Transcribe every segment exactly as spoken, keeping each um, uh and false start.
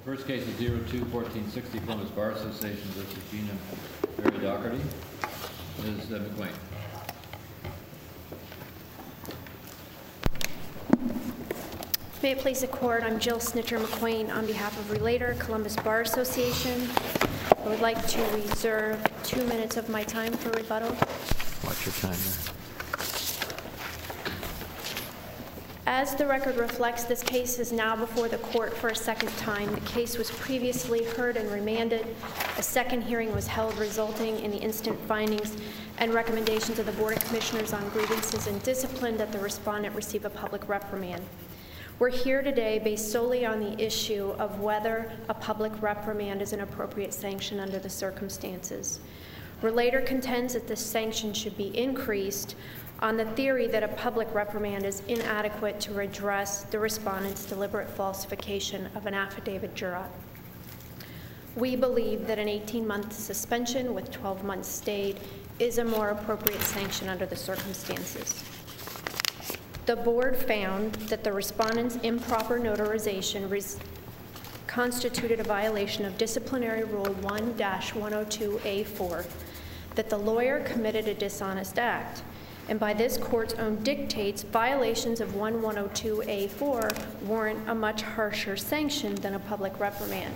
First case is zero two fourteen sixty Columbus Bar Association versus Gina Barry Doherty. Miz Uh, McQueen. May it please the court, I'm Jill Snitcher McQueen on behalf of Relator, Columbus Bar Association. I would like to reserve two minutes of my time for rebuttal. Watch your time there. As the record reflects, this case is now before the court for a second time. The case was previously heard and remanded. A second hearing was held, resulting in the instant findings and recommendations of the Board of Commissioners on grievances and discipline that the respondent receive a public reprimand. We're here today based solely on the issue of whether a public reprimand is an appropriate sanction under the circumstances. Relator contends that the sanction should be increased on the theory that a public reprimand is inadequate to redress the respondent's deliberate falsification of an affidavit jurat. We believe that an eighteen-month suspension with twelve months stayed is a more appropriate sanction under the circumstances. The board found that the respondent's improper notarization res- constituted a violation of Disciplinary Rule one dash one oh two A four, that the lawyer committed a dishonest act, and by this court's own dictates, violations of one one oh two A four warrant a much harsher sanction than a public reprimand.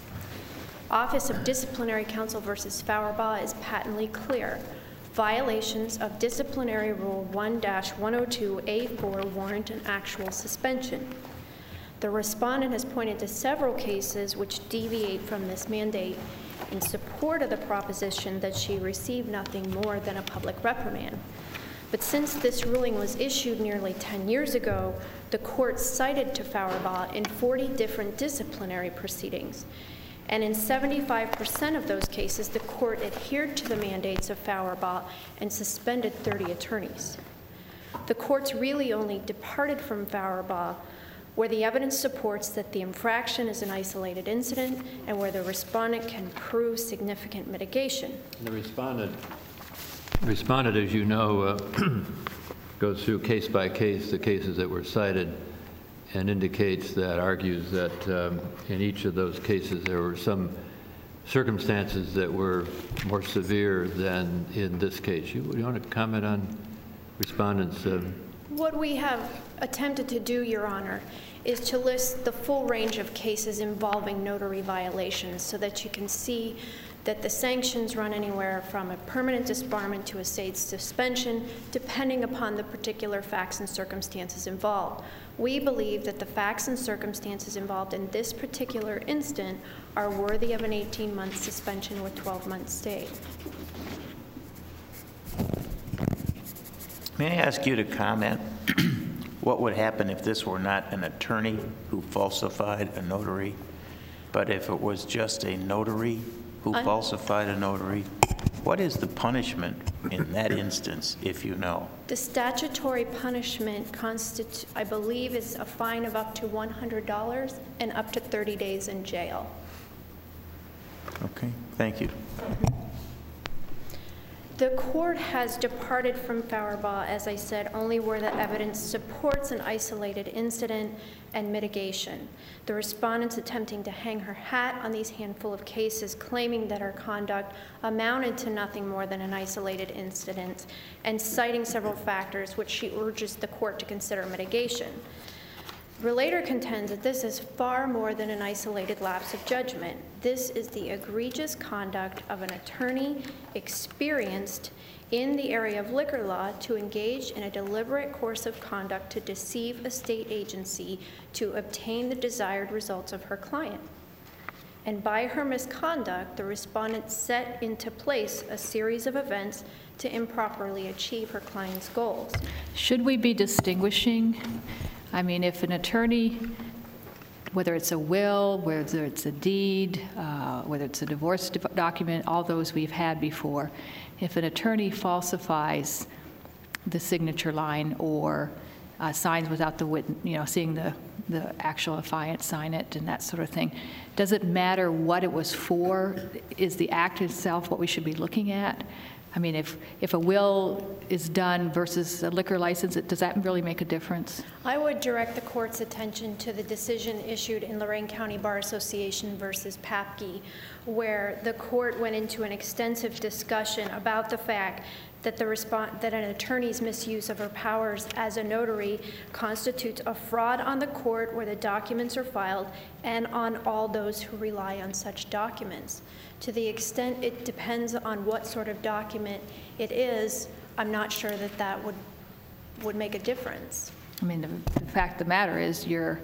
Office of Disciplinary Counsel versus Fauerbach is patently clear. Violations of Disciplinary Rule one dash one oh two A four warrant an actual suspension. The respondent has pointed to several cases which deviate from this mandate in support of the proposition that she received nothing more than a public reprimand. But since this ruling was issued nearly ten years ago, the court cited to Fauerbach in forty different disciplinary proceedings. And in seventy-five percent of those cases, the court adhered to the mandates of Fauerbach and suspended thirty attorneys. The courts really only departed from Fauerbach where the evidence supports that the infraction is an isolated incident and where the respondent can prove significant mitigation. The respondent, respondent, as you know, uh, goes through case by case the cases that were cited and indicates that, argues that um, in each of those cases there were some circumstances that were more severe than in this case. You, you want to comment on respondents? Uh, What we have attempted to do, Your Honor, is to list the full range of cases involving notary violations so that you can see that the sanctions run anywhere from a permanent disbarment to a state suspension, depending upon the particular facts and circumstances involved. We believe that the facts and circumstances involved in this particular instant are worthy of an eighteen-month suspension with twelve months stay. May I ask you to comment what would happen if this were not an attorney who falsified a notary, but if it was just a notary who Un- falsified a notary? What is the punishment in that instance, if you know? The statutory punishment constitutes, I believe, is a fine of up to one hundred dollars and up to thirty days in jail. Okay, thank you. Mm-hmm. The court has departed from Fauerbach, as I said, only where the evidence supports an isolated incident and mitigation. The respondent's attempting to hang her hat on these handful of cases, claiming that her conduct amounted to nothing more than an isolated incident, and citing several factors which she urges the court to consider mitigation. Relator contends that this is far more than an isolated lapse of judgment. This is the egregious conduct of an attorney experienced in the area of liquor law to engage in a deliberate course of conduct to deceive a state agency to obtain the desired results of her client. And by her misconduct, the respondent set into place a series of events to improperly achieve her client's goals. Should we be distinguishing? I mean, if an attorney, whether it's a will, whether it's a deed, uh, whether it's a divorce document, all those we've had before, if an attorney falsifies the signature line or uh, signs without the witness, you know, seeing the, the actual affiant sign it and that sort of thing, does it matter what it was for? Is the act itself what we should be looking at? I mean, if, if a will is done versus a liquor license, it- does that really make a difference? I would direct the court's attention to the decision issued in Lorraine County Bar Association versus Papke, where the court went into an extensive discussion about the fact that the respon that an attorney's misuse of her powers as a notary constitutes a fraud on the court where the documents are filed and on all those who rely on such documents. To the extent it depends on what sort of document it is, I'm not sure that that would would make a difference. I mean, the, the fact of the matter is you're,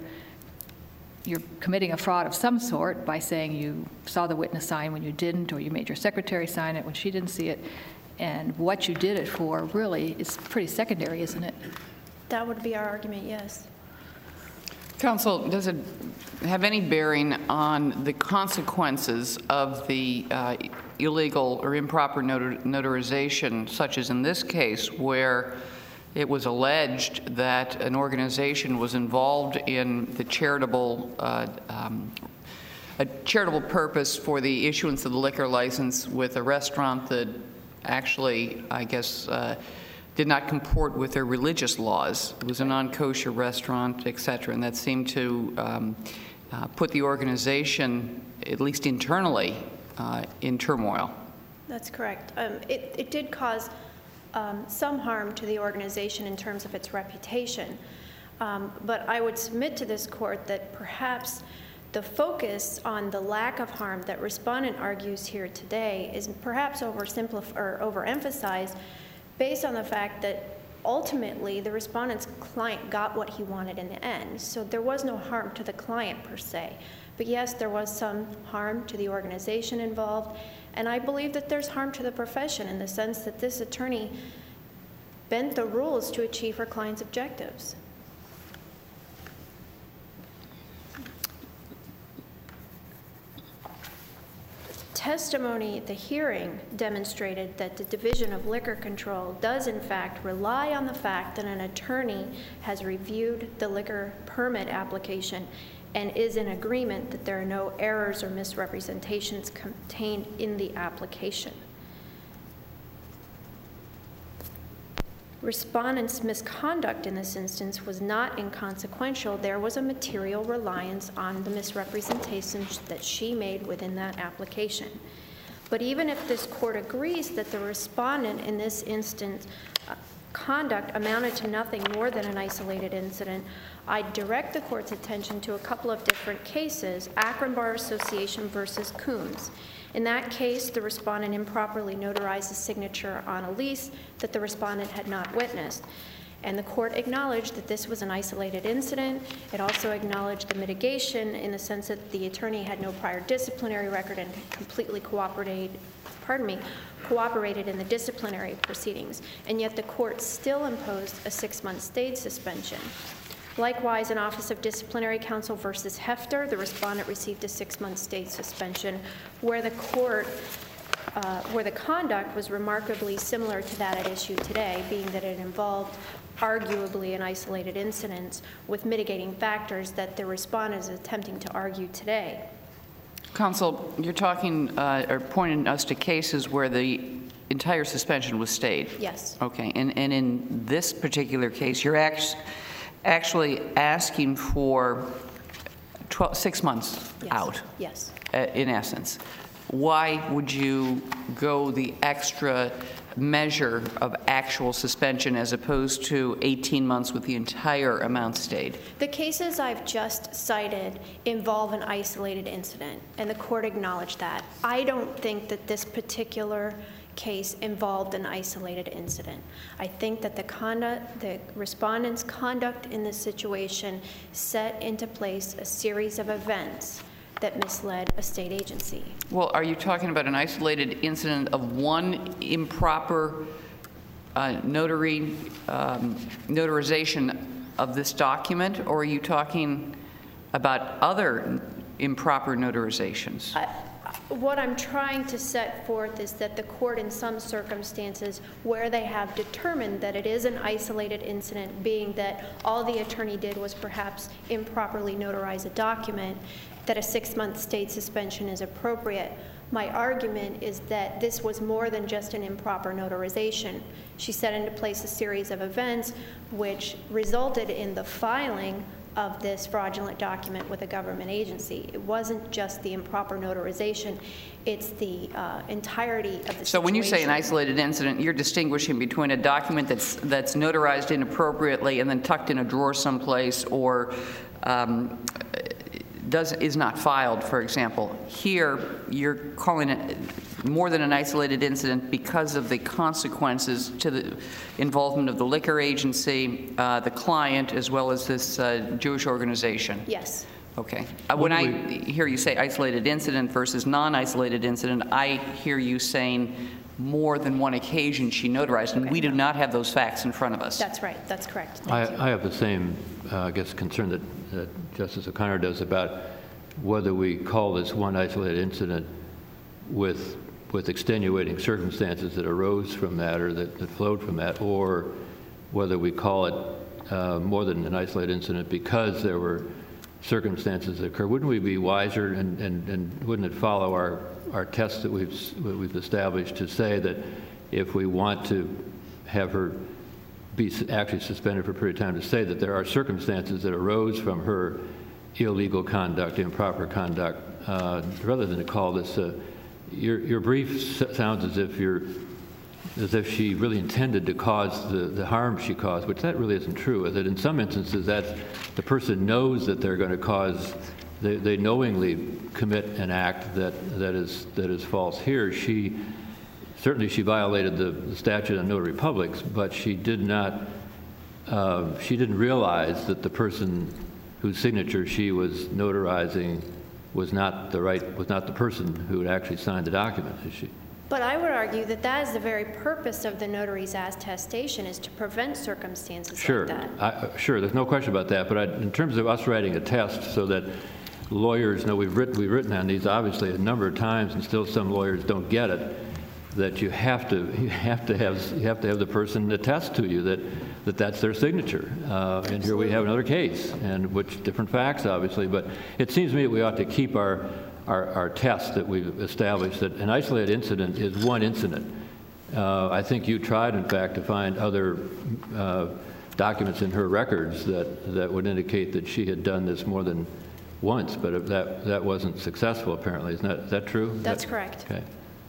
you're committing a fraud of some sort by saying you saw the witness sign when you didn't, or you made your secretary sign it when she didn't see it. And what you did it for really is pretty secondary, isn't it? That would be our argument, yes. Counsel, does it have any bearing on the consequences of the uh, illegal or improper notar notarization, such as in this case, where it was alleged that an organization was involved in the charitable, uh, um, a charitable purpose for the issuance of the liquor license with a restaurant that actually, I guess, uh, did not comport with their religious laws. It was a non-kosher restaurant, et cetera, and that seemed to um, uh, put the organization, at least internally, uh, in turmoil. That's correct. Um, it, it did cause um, some harm to the organization in terms of its reputation, um, but I would submit to this court that perhaps the focus on the lack of harm that respondent argues here today is perhaps oversimplified or overemphasized based on the fact that ultimately the respondent's client got what he wanted in the end. So there was no harm to the client per se. But yes, there was some harm to the organization involved. And I believe that there's harm to the profession in the sense that this attorney bent the rules to achieve her client's objectives. Testimony at the hearing demonstrated that the Division of Liquor Control does in fact rely on the fact that an attorney has reviewed the liquor permit application and is in agreement that there are no errors or misrepresentations contained in the application. Respondent's misconduct in this instance was not inconsequential. There was a material reliance on the misrepresentations that she made within that application. But even if this court agrees that the respondent in this instance uh, conduct amounted to nothing more than an isolated incident, I direct the court's attention to a couple of different cases, Akron Bar Association versus Coons. In that case, the respondent improperly notarized a signature on a lease that the respondent had not witnessed. And the court acknowledged that this was an isolated incident. It also acknowledged the mitigation in the sense that the attorney had no prior disciplinary record and completely cooperated, pardon me, cooperated in the disciplinary proceedings. And yet the court still imposed a six-month state suspension. Likewise, in Office of Disciplinary Counsel versus Hefter, the respondent received a six-month state suspension where the court, uh, where the conduct was remarkably similar to that at issue today, being that it involved arguably an isolated incident with mitigating factors that the respondent is attempting to argue today. Counsel, you're talking uh, or pointing us to cases where the entire suspension was stayed. Yes. Okay, and, and in this particular case, you're actually actually asking for twelve, six months Yes. out, Yes. uh, in essence. Why would you go the extra measure of actual suspension as opposed to eighteen months with the entire amount stayed? The cases I've just cited involve an isolated incident, and the court acknowledged that. I don't think that this particular case involved an isolated incident. I think that the conduct, the respondent's conduct in this situation set into place a series of events that misled a state agency. Well, are you talking about an isolated incident of one improper uh, notary um, notarization of this document, or are you talking about other improper notarizations? I, What I'm trying to set forth is that the court, in some circumstances where they have determined that it is an isolated incident, being that all the attorney did was perhaps improperly notarize a document, that a six-month state suspension is appropriate. My argument is that this was more than just an improper notarization. She set into place a series of events which resulted in the filing of this fraudulent document with a government agency. It wasn't just the improper notarization, it's the uh, entirety of the situation. So when you say an isolated incident, you're distinguishing between a document that's, that's notarized inappropriately and then tucked in a drawer someplace, or um, does, is not filed, for example. Here, you're calling it more than an isolated incident because of the consequences to the involvement of the liquor agency, uh, the client, as well as this uh, Jewish organization. Yes. Okay. Uh, when I hear you say isolated incident versus non-isolated incident, I hear you saying more than one occasion she notarized, and Okay. we do not have those facts in front of us. That's right. That's correct. Thank I, you. I have the same, uh, I guess, concern that, that Justice O'Connor does about whether we call this one isolated incident with with extenuating circumstances that arose from that or that, that flowed from that, or whether we call it uh, more than an isolated incident because there were circumstances that occurred. Wouldn't we be wiser, and, and, and wouldn't it follow our, our test that we've, we've established to say that if we want to have her be actually suspended for a period of time, to say that there are circumstances that arose from her illegal conduct, improper conduct, uh, rather than to call this a Your, your brief sounds as if you're, as if she really intended to cause the, the harm she caused, which that really isn't true. That in some instances, that the person knows that they're going to cause, they, they knowingly commit an act that, that is that is false. Here, she certainly she violated the, the statute on notary publics, but she did not. Uh, she didn't realize that the person whose signature she was notarizing was not the right, was not the person who had actually signed the document, is she? But I would argue that that is the very purpose of the notary's attestation, is to prevent circumstances Sure. like that. I, sure, there's no question about that. But I, in terms of us writing a test so that lawyers know, we've written, we've written on these obviously a number of times, and still some lawyers don't get it, that you have to, you have to have, you have to have the person attest to you that, that that's their signature. Uh, and here we have another case, and which different facts, obviously. But it seems to me that we ought to keep our, our, our test that we've established, that an isolated incident is one incident. Uh, I think you tried, in fact, to find other uh, documents in her records that, that would indicate that she had done this more than once, but that, that wasn't successful, apparently. Isn't that, is that true? That's that, correct. Okay.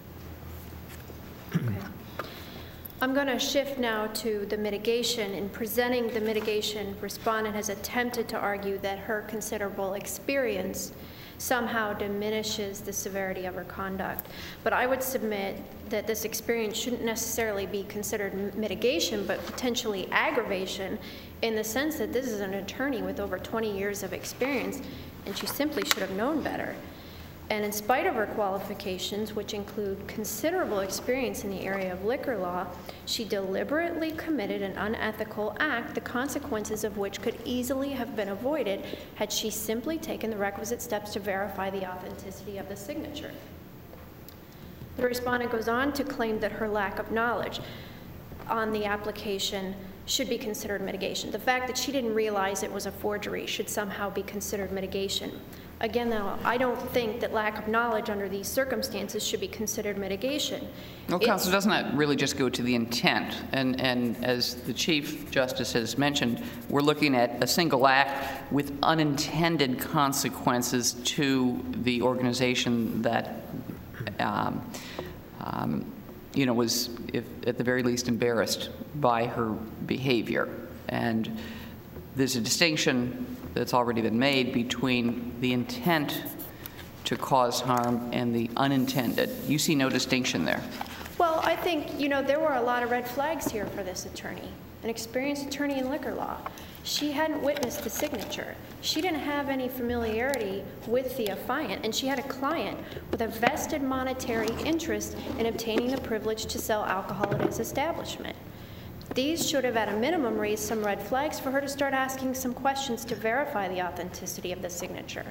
Okay. I'm going to shift now to the mitigation. In presenting the mitigation, respondent has attempted to argue that her considerable experience somehow diminishes the severity of her conduct. But I would submit that this experience shouldn't necessarily be considered mitigation, but potentially aggravation, in the sense that this is an attorney with over twenty years of experience, and she simply should have known better. And in spite of her qualifications, which include considerable experience in the area of liquor law, she deliberately committed an unethical act, the consequences of which could easily have been avoided had she simply taken the requisite steps to verify the authenticity of the signature. The respondent goes on to claim that her lack of knowledge on the application should be considered mitigation. The fact that she didn't realize it was a forgery should somehow be considered mitigation. Again, though, I don't think that lack of knowledge under these circumstances should be considered mitigation. Well, It's- Counsel, doesn't that really just go to the intent? And, and as the Chief Justice has mentioned, we're looking at a single act with unintended consequences to the organization that, um, um, you know, was, if, at the very least, embarrassed by her behavior. And there's a distinction that's already been made between the intent to cause harm and the unintended. You see no distinction there. Well, I think, you know, there were a lot of red flags here for this attorney, an experienced attorney in liquor law. She hadn't witnessed the signature. She didn't have any familiarity with the affiant, and she had a client with a vested monetary interest in obtaining the privilege to sell alcohol at his establishment. These should have, at a minimum, raised some red flags for her to start asking some questions to verify the authenticity of the signature.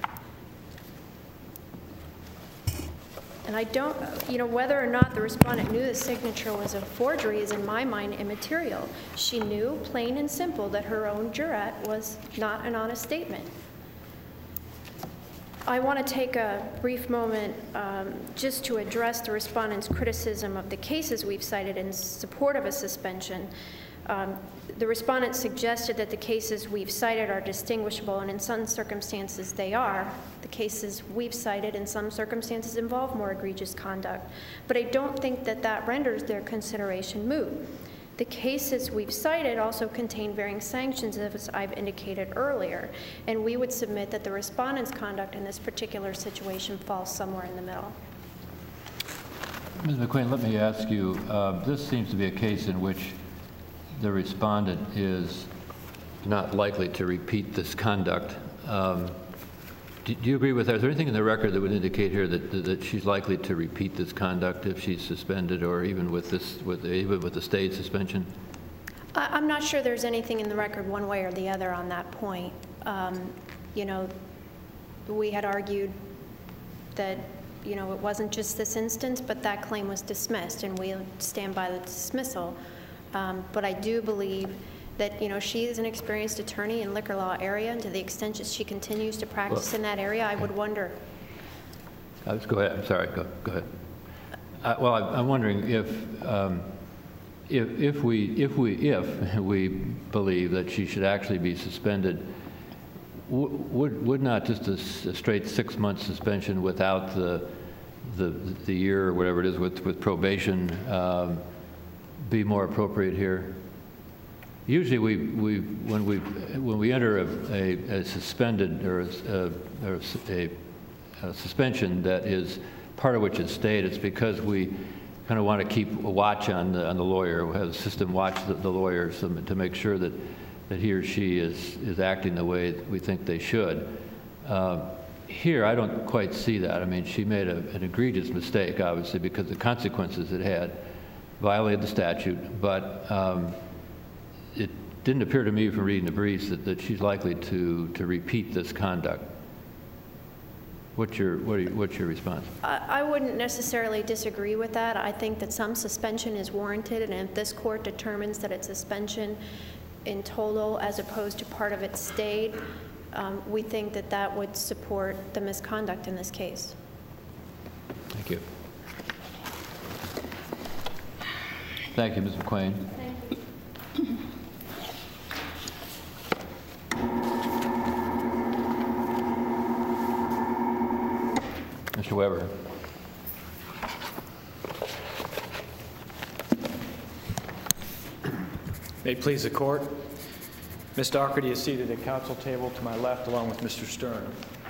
And I don't, you know, whether or not the respondent knew the signature was a forgery is, in my mind, immaterial. She knew, plain and simple, that her own jurat was not an honest statement. I want to take a brief moment um, just to address the respondent's criticism of the cases we've cited in support of a suspension. Um, the respondent suggested that the cases we've cited are distinguishable, and in some circumstances they are. The cases we've cited in some circumstances involve more egregious conduct. But I don't think that that renders their consideration moot. The cases we've cited also contain varying sanctions, as I've indicated earlier, and we would submit that the respondent's conduct in this particular situation falls somewhere in the middle. Miz McQueen, let me ask you, uh, this seems to be a case in which the respondent is not likely to repeat this conduct. Um, do, do you agree with that? Is there anything in the record that would indicate here that, that she's likely to repeat this conduct if she's suspended, or even with this, with even with the state suspension? I, I'm not sure there's anything in the record one way or the other on that point. Um, you know, we had argued that, you know, it wasn't just this instance, but that claim was dismissed, and we stand by the dismissal. Um, but I do believe that, you know, she is an experienced attorney in liquor law area, and to the extent that she continues to practice well, in that area, I would wonder. Uh, let's go ahead. I'm sorry. Go, go ahead. Uh, well, I, I'm wondering if, um, if, if we, if we, if we believe that she should actually be suspended, w would would not just a, a straight six-month suspension without the the the year or whatever it is with with probation um, be more appropriate here? Usually, we we when we when we enter a, a, a suspended or, a, or a, a suspension that is part of which is stayed, it's because we kind of want to keep a watch on the on the lawyer. We have the system watch the, the lawyers to, to make sure that that he or she is is acting the way we think they should. Uh, here, I don't quite see that. I mean, she made a, an egregious mistake, obviously, because the consequences it had violated the statute, but um, it didn't appear to me from reading the briefs that, that she's likely to, to repeat this conduct. What's your, what are you, what's your response? I, I wouldn't necessarily disagree with that. I think that some suspension is warranted, and if this court determines that it's suspension in total as opposed to part of it stayed, um, we think that that would support the misconduct in this case. Thank you. Thank you, Miz McQueen. Thank you. Mister Weber. May it please the court. Miz Doherty is seated at council table to my left along with Mister Stern.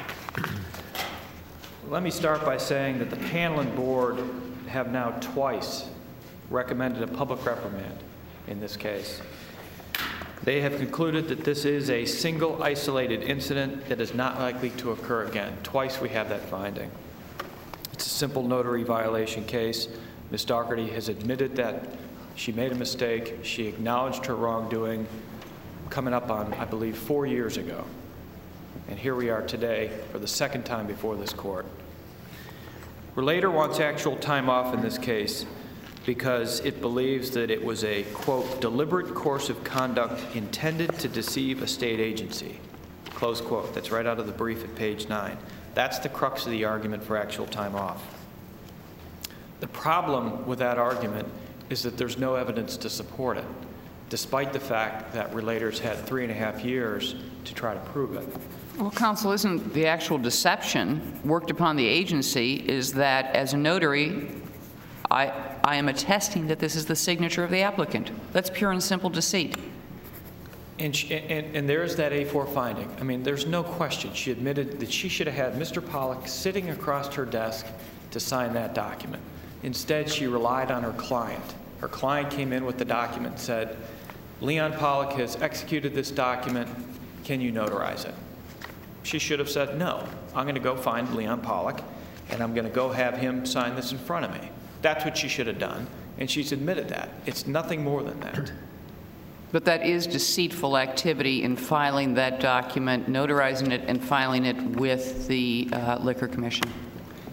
Let me start by saying that the panel and board have now twice recommended a public reprimand in this case. They have concluded that this is a single isolated incident that is not likely to occur again. Twice we have that finding. It's a simple notary violation case. Miz Doherty has admitted that she made a mistake. She acknowledged her wrongdoing coming up on, I believe, four years ago. And here we are today for the second time before this court. Relator wants actual time off in this case because it believes that it was a, quote, deliberate course of conduct intended to deceive a state agency, close quote. That's right out of the brief at page nine. That's the crux of the argument for actual time off. The problem with that argument is that there's no evidence to support it, despite the fact that relators had three and a half years to try to prove it. Well, counsel, isn't the actual deception worked upon the agency is that as a notary, I, I am attesting that this is the signature of the applicant. That's pure and simple deceit. And, she, and, and there's that A four finding. I mean, there's no question. She admitted that she should have had Mister Pollack sitting across her desk to sign that document. Instead, she relied on her client. Her client came in with the document and said, Leon Pollack has executed this document. Can you notarize it? She should have said, no. I'm going to go find Leon Pollack, and I'm going to go have him sign this in front of me. That's what she should have done, and she's admitted that. It's nothing more than that. But that is deceitful activity in filing that document, notarizing it, and filing it with the uh, Liquor Commission.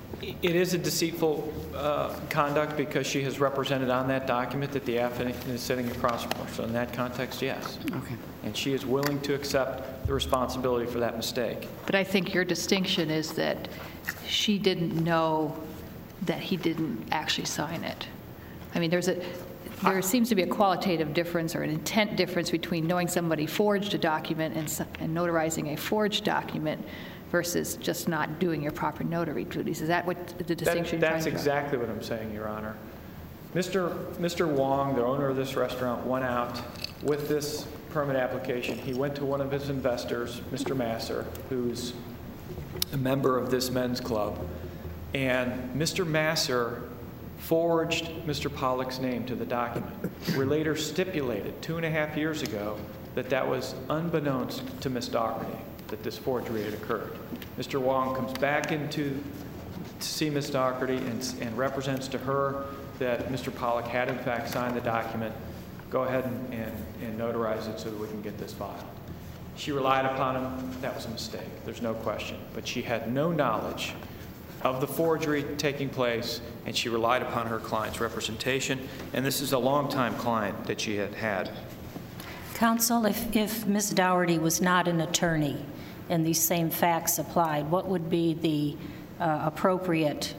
It is a deceitful uh, conduct because she has represented on that document that the applicant is sitting across from her. So in that context, yes. Okay. And she is willing to accept the responsibility for that mistake. But I think your distinction is that she didn't know that he didn't actually sign it. I mean, there's a, there seems to be a qualitative difference or an intent difference between knowing somebody forged a document and, s- and notarizing a forged document versus just not doing your proper notary duties. Is that what the That- distinction you're trying That's to draw? exactly what I'm saying, Your Honor. Mister Mister Wong, the owner of this restaurant, went out with this permit application. He went to one of his investors, Mister Masser, who's a member of this men's club, and Mister Masser forged Mister Pollock's name to the document. We later stipulated two and a half years ago that that was unbeknownst to Miss Doherty, that this forgery had occurred. Mister Wong comes back into to see Miss Doherty and, and represents to her that Mister Pollock had in fact signed the document. Go ahead and, and, and notarize it so that we can get this filed. She relied upon him. That was a mistake. There's no question. But she had no knowledge of the forgery taking place, and she relied upon her client's representation. And this is a longtime client that she had had. Counsel, if, if Miz Dougherty was not an attorney and these same facts applied, what would be the uh, appropriate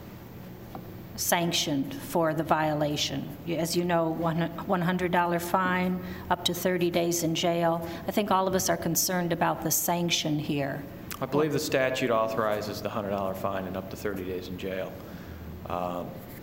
sanction for the violation? As you know, one hundred dollar fine, up to thirty days in jail. I think all of us are concerned about the sanction here. I believe the statute authorizes the one hundred dollar fine and up to thirty days in jail. Um,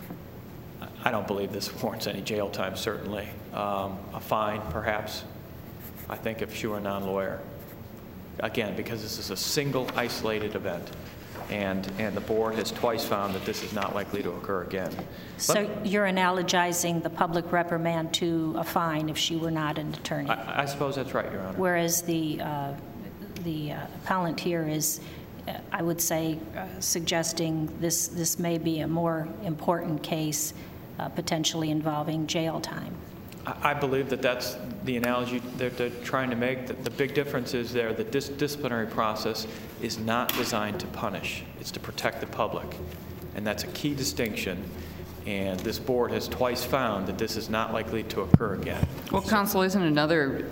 I don't believe this warrants any jail time, certainly. Um, a fine, perhaps, I think, if she were a non-lawyer. Again, because this is a single isolated event, and, and the board has twice found that this is not likely to occur again. So Let, you're analogizing the public reprimand to a fine if she were not an attorney, I, I suppose that's right, Your Honor. whereas the, uh, the uh, appellant here is, uh, I would say, uh, suggesting this, this may be a more important case, uh, potentially involving jail time. I believe that that's the analogy that they're trying to make. The, the big difference is there that this disciplinary process is not designed to punish. It's to protect the public. And that's a key distinction. And this board has twice found that this is not likely to occur again. Well, counsel, isn't another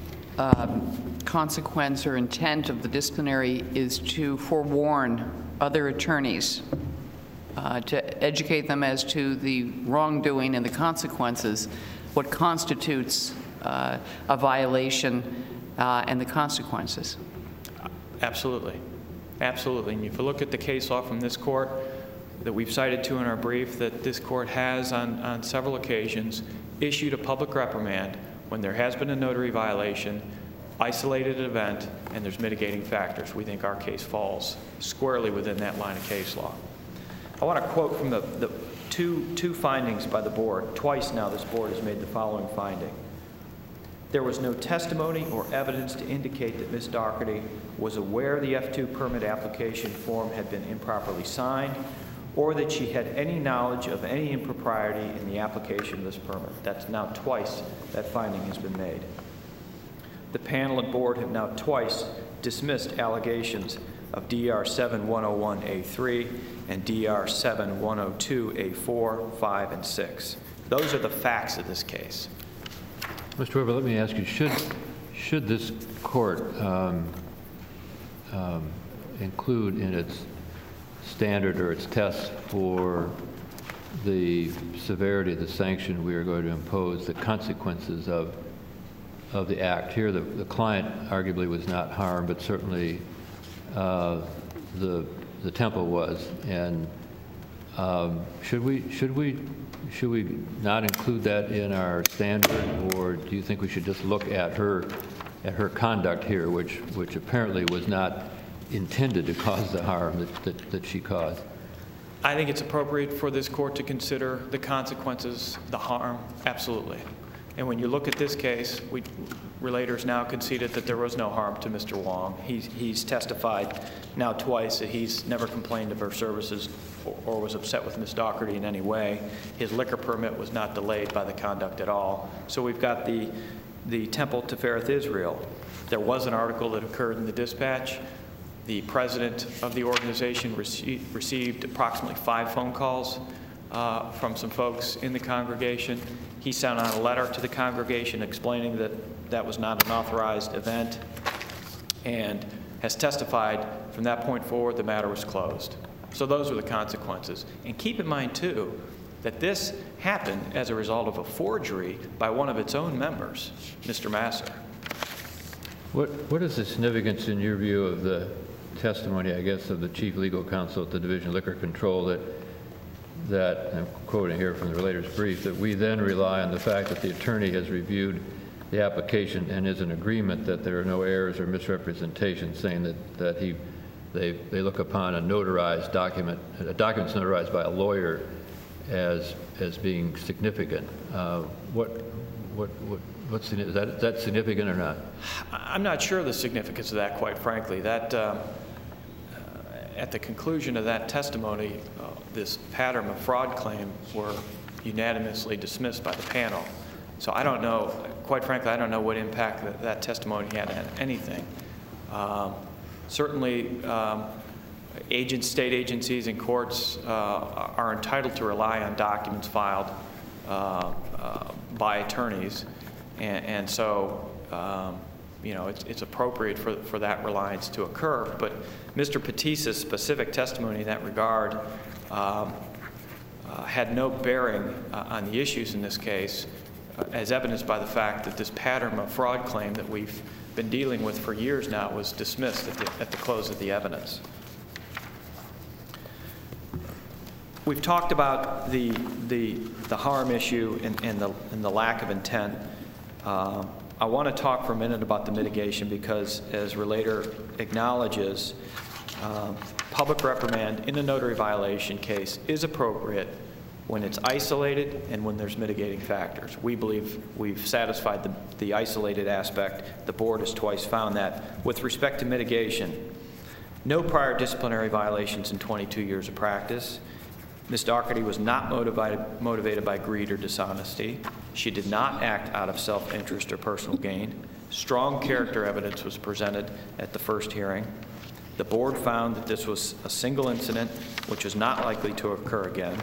um, consequence or intent of the disciplinary is to forewarn other attorneys, uh, to educate them as to the wrongdoing and the consequences, what constitutes uh, a violation uh, and the consequences? Absolutely. Absolutely. And if you look at the case law from this court that we've cited to in our brief, that this court has on, on several occasions issued a public reprimand when there has been a notary violation, isolated event, and there's mitigating factors. We think our case falls squarely within that line of case law. I want to quote from the, the two, two findings by the board. Twice now this board has made the following finding. There was no testimony or evidence to indicate that Miz Doherty was aware the F two permit application form had been improperly signed, or that she had any knowledge of any impropriety in the application of this permit. That's now twice that finding has been made. The panel and board have now twice dismissed allegations of D R seven one oh one A three and D R seven one oh two A four, five, and six. Those are the facts of this case. Mister Weber, let me ask you, should, should this court um, um, include in its standard or its test for the severity of the sanction we are going to impose, the consequences of, of the act? Here, the, the client arguably was not harmed, but certainly uh, the, the temple was. And um, should we, should we, should we not include that in our standard, or do you think we should just look at her, at her conduct here, which, which apparently was not intended to cause the harm that, that, that she caused? I think it's appropriate for this court to consider the consequences, the harm, absolutely. And when you look at this case, we, relators now conceded that there was no harm to Mister Wong. He's, he's testified now twice that he's never complained of her services or, or was upset with Miz Doherty in any way. His liquor permit was not delayed by the conduct at all. So we've got the, the Temple Tifereth Israel. There was an article that occurred in the Dispatch. The president of the organization rece received approximately five phone calls uh, from some folks in the congregation. He sent out a letter to the congregation explaining that that was not an authorized event, and has testified from that point forward the matter was closed. So those are the consequences. And keep in mind, too, that this happened as a result of a forgery by one of its own members, Mister Masser. What, what is the significance, in your view, of the testimony, I guess, of the chief legal counsel at the Division of Liquor Control that, that, I'm quoting here from the relator's brief, that we then rely on the fact that the attorney has reviewed the application and is in agreement that there are no errors or misrepresentations, saying that, that he, they, they look upon a notarized document, a document notarized by a lawyer as, as being significant. Uh, what, what, what, what's, is that, is that significant or not? I'm not sure of the significance of that, quite frankly. That, um, at the conclusion of that testimony, uh, this pattern of fraud claim were unanimously dismissed by the panel. So I don't know, quite frankly, I don't know what impact that, that testimony had on anything. Um, certainly, um, agents, state agencies and courts uh, are entitled to rely on documents filed uh, uh, by attorneys. And, and so, um, you know, it's, it's appropriate for, for that reliance to occur. But Mister Petisa's specific testimony in that regard um, uh, had no bearing uh, on the issues in this case, uh, as evidenced by the fact that this pattern of fraud claim that we've been dealing with for years now was dismissed at the, at the close of the evidence. We've talked about the, the, the harm issue and, and, the, and the lack of intent. Uh, I want to talk for a minute about the mitigation because, as Relator acknowledges, uh, public reprimand in a notary violation case is appropriate when it's isolated and when there's mitigating factors. We believe we've satisfied the, the isolated aspect. The board has twice found that. With respect to mitigation, no prior disciplinary violations in twenty-two years of practice. Miz Dougherty was not motivated, motivated by greed or dishonesty. She did not act out of self-interest or personal gain. Strong character evidence was presented at the first hearing. The board found that this was a single incident which is not likely to occur again.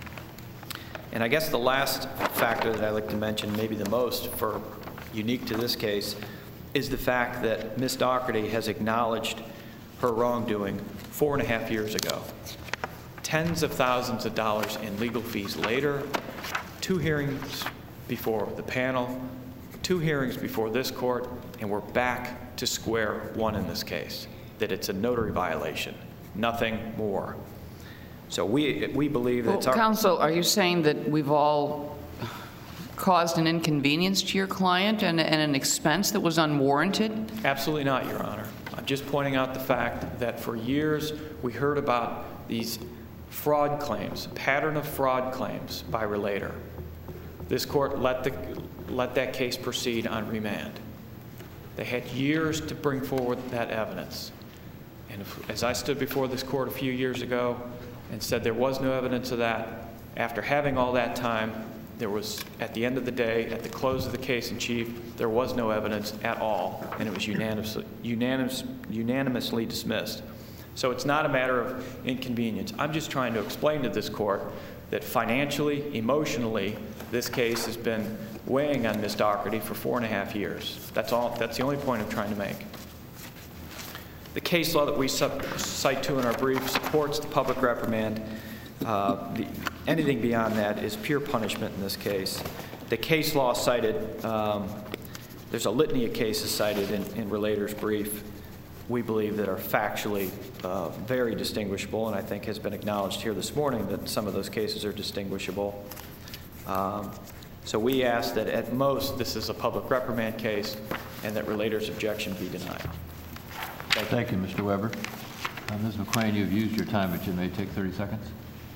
And I guess the last factor that I'd like to mention, maybe the most for unique to this case, is the fact that Miz Dougherty has acknowledged her wrongdoing four and a half years ago. Tens of thousands of dollars in legal fees later, two hearings before the panel, two hearings before this court, and we're back to square one in this case, that it's a notary violation, nothing more. So we, we believe that Well, it's our... Counsel, are you saying that we've all caused an inconvenience to your client and, and an expense that was unwarranted? Absolutely not, Your Honor. I'm just pointing out the fact that for years we heard about these fraud claims, pattern of fraud claims by Relator. This court let, the, let that case proceed on remand. They had years to bring forward that evidence. And if, as I stood before this court a few years ago and said there was no evidence of that, after having all that time, there was, at the end of the day, at the close of the case in chief, there was no evidence at all, and it was unanimously, unanimous, unanimously dismissed. So it's not a matter of inconvenience. I'm just trying to explain to this court that financially, emotionally, this case has been weighing on Miz Dougherty for four and a half years. That's all. That's the only point I'm trying to make. The case law that we cite to in our brief supports the public reprimand. Uh, the, anything beyond that is pure punishment in this case. The case law cited, um, there's a litany of cases cited in, in Relator's brief, we believe that are factually uh, very distinguishable, and I think has been acknowledged here this morning that some of those cases are distinguishable. Um, so we ask that at most this is a public reprimand case and that Relator's objection be denied. Thank you, Thank you Mister Weber. Uh, Miz McQueen, you've used your time, but you may take thirty seconds.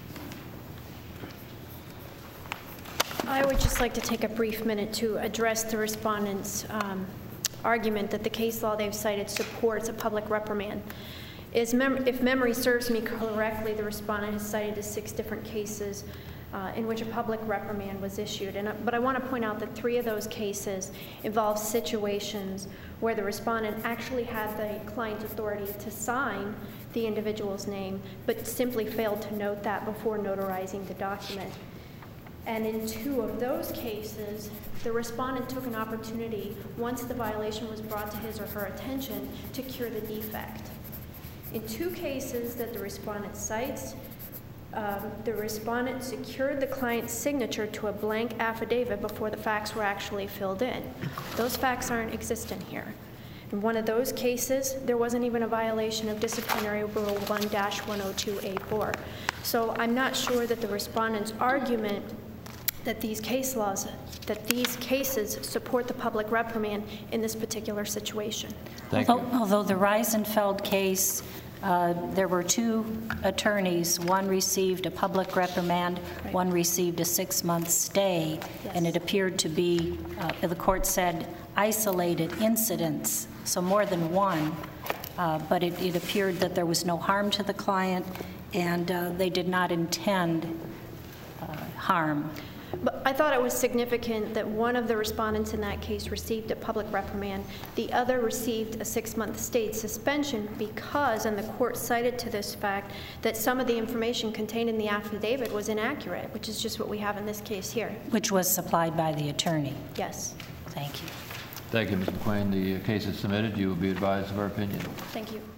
I would just like to take a brief minute to address the respondent's um, argument that the case law they've cited supports a public reprimand. Is mem if memory serves me correctly, the respondent has cited the six different cases uh, in which a public reprimand was issued. And, uh, but I want to point out that three of those cases involve situations where the respondent actually had the client's authority to sign the individual's name, but simply failed to note that before notarizing the document. And in two of those cases, the respondent took an opportunity, once the violation was brought to his or her attention, to cure the defect. In two cases that the respondent cites, um, the respondent secured the client's signature to a blank affidavit before the facts were actually filled in. Those facts aren't existent here. In one of those cases, there wasn't even a violation of Disciplinary Rule one dash one oh two A four. So I'm not sure that the respondent's argument that these case laws, that these cases support the public reprimand in this particular situation. Thank although, you. although the Reisenfeld case, uh, there were two attorneys. One received a public reprimand, Right. one received a six-month stay, Yes. and it appeared to be, uh, the court said, isolated incidents, so more than one, uh, but it, it appeared that there was no harm to the client, and uh, they did not intend uh, harm. But I thought it was significant that one of the respondents in that case received a public reprimand. The other received a six-month state suspension because, and the court cited to this fact, that some of the information contained in the affidavit was inaccurate, which is just what we have in this case here. Which was supplied by the attorney. Yes. Thank you. Thank you, Miz McQueen. The case is submitted. You will be advised of our opinion. Thank you.